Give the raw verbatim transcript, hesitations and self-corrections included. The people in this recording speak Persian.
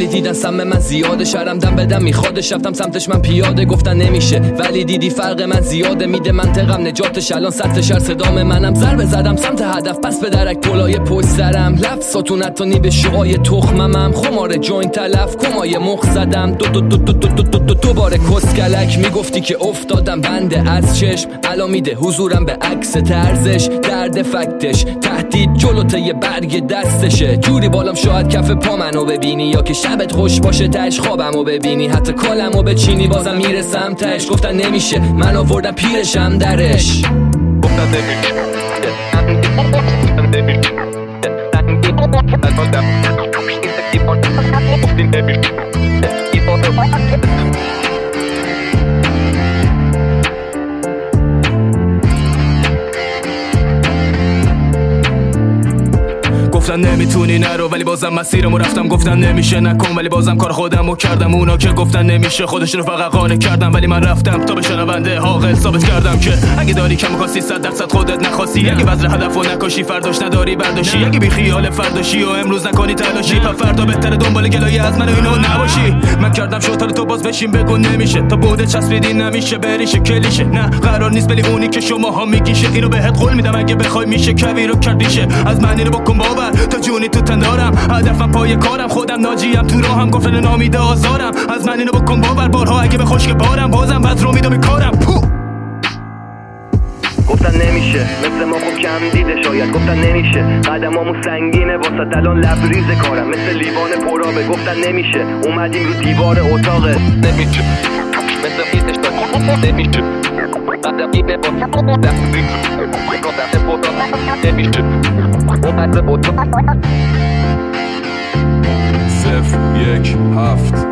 ولی دیدن سم من زیاده، شرم دم بدم میخوادش، رفتم سمتش من پیاده، گفتن نمیشه ولی دیدی فرق من زیاده، میده منطقم نجاتش، الان سطح شهر صدام منم، ضربه زدم سمت هدف پس به درک پلای پشت سرم، لفظاتون حتی به شعای تخممم، خمار جوین تلف کمای مخ زدم، دو دو دو دو دو دو دو دو دوباره کسکلک، میگفتی که افتادم بنده از چشم، الان میده حضورم به عکس طرزش، درد فکتش تهدید جلوته یه برگ دستشه، جوری بالام شاید کف پا منو ببینی، یا که شبت خوش باشه تش خوابمو ببینی، حتی کالمو بچینی بازم میرسم تش، گفتن نمیشه من آوردم پیرشم درش، گفتن نمیشه گفتن نمیتونی نرو ولی بازم مسیرمو رفتم، گفتن نمیشه نکن ولی بازم کار خودمو کردم، اونا که گفتن نمیشه خودشونو فقط قانع کردم، ولی من رفتم تا به شنونده عاقل ثابت کردم که اگه داری کم کاسی صد درصد خودت نخواستی، اگه وزر هدفو نکشی فرداش نداری برداشی، اگه بی خیال فرداشی و امروز نکنی تلاشی، پس فردا بهتره دنبال گلای از من و اینو نباشی، من کردم شوتال تو باز بشین بگو نمیشه، تا بوده چسبیدی نمیشه بریشه کلیشه، نه قرار نیست بلی اونی که شماها میگیشه، اینو بهت قول میدم اگه بخوای میشه کوی رو کردیشه، از من اینو بکن باور تا جونی تو تندارم، هدفم پای کارم، خودم ناجیم تو راهم، گفتن نامیده آزارم، از من اینو بکن باور بارها اگه به خشک بارم، بازم بد رو میدم کارم، گفتن نمیشه مثل ما خوب کم دیده شاید، گفتن نمیشه قدمامو سنگینه واسه الان لبریز کارم، مثل لیوان پرابه، گفتن نمیشه اومدیم رو دیوار اتاقه، نمیشه مثل خیزش داشت نمیشه قدم گیبه با نمیشه اومد به بطا صفر یک هفت